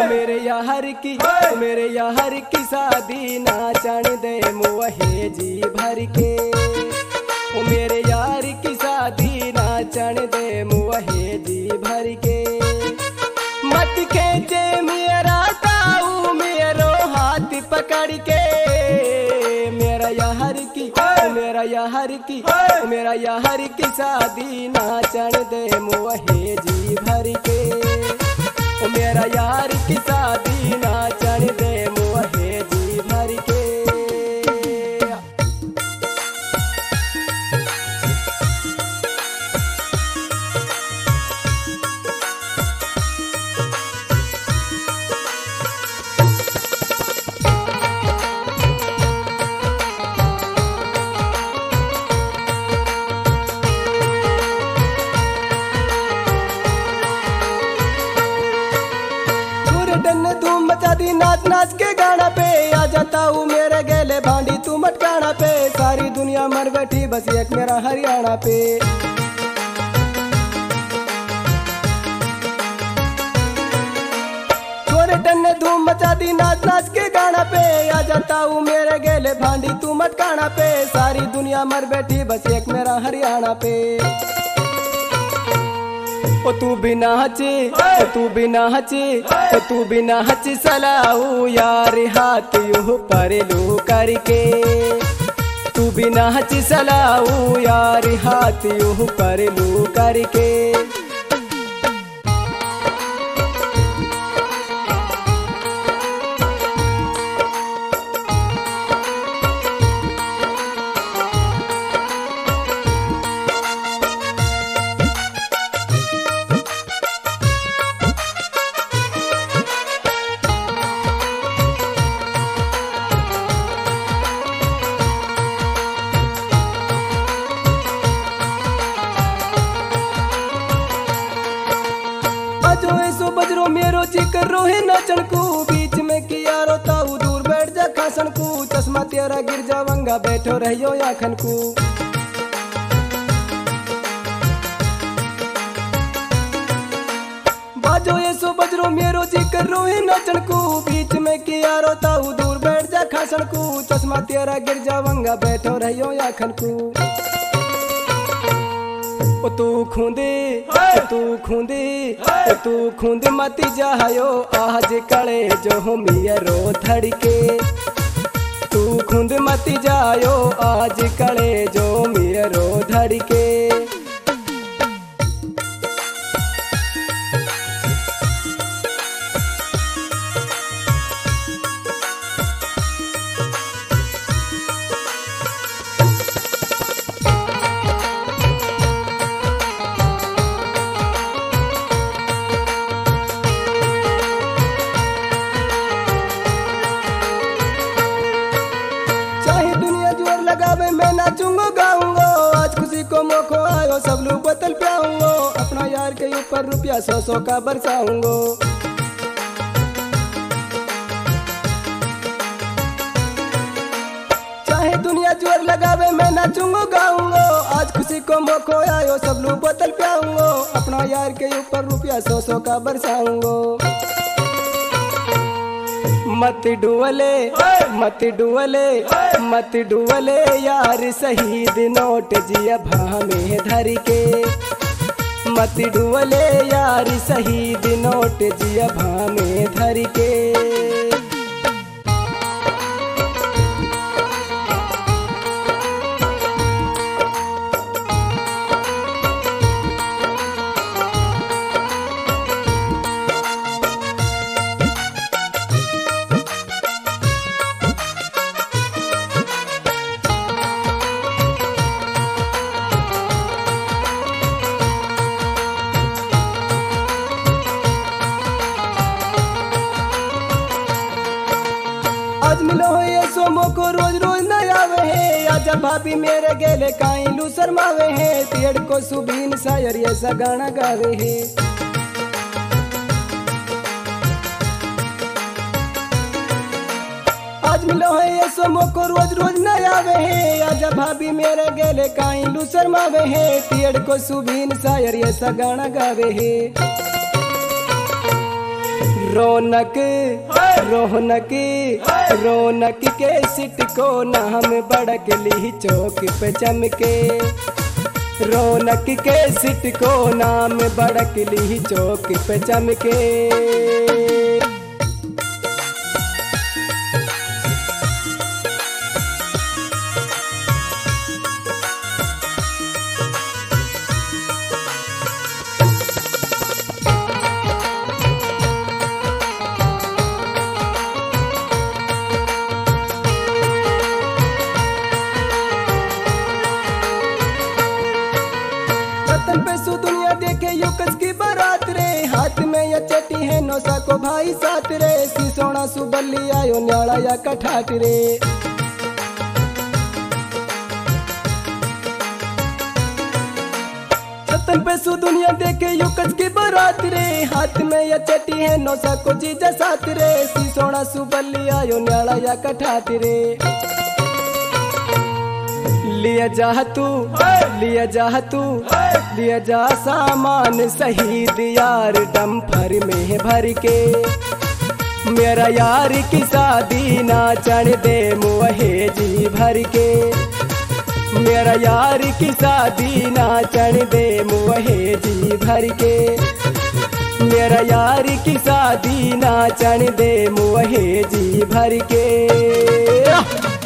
मेरे यार की शादी नाचन दे मुहे जी भर के। ओ मेरे यार की शादी नाचन दे मुहे जी भर के। मत खेचे मेरा ताऊ मेरो हाथ पकड़ के। मेरा यार की शादी नाचन दे मुहे जी भर के। ओ मेरा यार की शादी नाचन दे मुहे जी भर के। धूम मचा दी नाच नाच के गाना पे। आ जाता हूँ मेरे गेले भांडी तू मटकाना पे। सारी दुनिया मर बैठी बस एक मेरा हरियाणा पे। छोरे टन्ने धूम मचा दी नाच नाच के गाना पे। आ जाता हूँ मेरे गेले भांडी तू मटकाना पे। सारी दुनिया मर बैठी बस एक मेरा हरियाणा पे। ओ तू बिना हचे सलाऊ यार हाथ यूं पर लू करके। तू बिना हचे सलाऊ यार हाथ यूं पर लू करके। बजरो मेरो जिक्र रोहे नाचन को। बीच में किया रोता हूँ दूर बैठ जा खासन को। चश्मा तेरा गिर जावंगा बैठो रहियो आखन को। बाजो ऐसो बजरो मेरो जिक्र रोहे नाचन को। बीच में किया रोता हूँ दूर बैठ जा खासन को। चश्मा तेरा गिर जावंगा बैठो रहियो आखन को। ओ तू खूंदे मत जायो आज कड़े जो मियरो धड़के। तू खूंद मत जायो आज कड़े जो मियरो धड़के। मैं नाचूंगो गाऊंगो आज खुशी को मौको आयो सब लोग बोतल पियाऊंगो। अपना यार के ऊपर रुपया 100 का बरसाऊंगो। चाहे दुनिया जोर लगावे मैं नाचूंगो गाऊंगो आज खुशी को मौको आयो सब लोग बोतल पियाऊंगो। अपना यार के ऊपर रुपया 100 का बरसाऊंगो। मत डुवले यार शहीद नोट जिया भामे धर के। मत डुवले यार शहीद नोट जिया भामे धर के। आज मिलो हो ये सोमो को रोज रोज न आवे है। आजा भाभी मेरे गेले काई लू शर्मावे है। तेड़ को सुबीन शायर ऐसा गाना गावे है। आज मिलो हो ये सोमो को रोज रोज न आवे है। आजा भाभी मेरे गेले काई लू शर्मावे है। तेड़ को सुबीन शायर ऐसा गाना गावे है। रौनक रौनक रौनक के सिट को नाम बड़कली चौक पे चमके। रौनक के सिट को नाम बड़कली चौक पे चमके। दुनिया देखे युकस की बारात रे, हाथ में या चटी है नौसा को भाई साथ रे। सोना सुबली आयो न्याड़ा या कठाट रे। छतन पे सु दुनिया देखे युकस की बारात रे, हाथ में या चटी है नौसा को जीजा साथ रे। सोना सुबली आयो न्याड़ा या कठाट रे। लिया जा तू लिया जा तू लिया जा सामान शहीद यार डम्फर में भर के। मेरा यार की शादी नाचन दे मुहे जी भर के। मेरा यार की शादी नाचन दे मुहे जी भर के। मेरा यार की शादी नाचन दे मुहे जी भर के।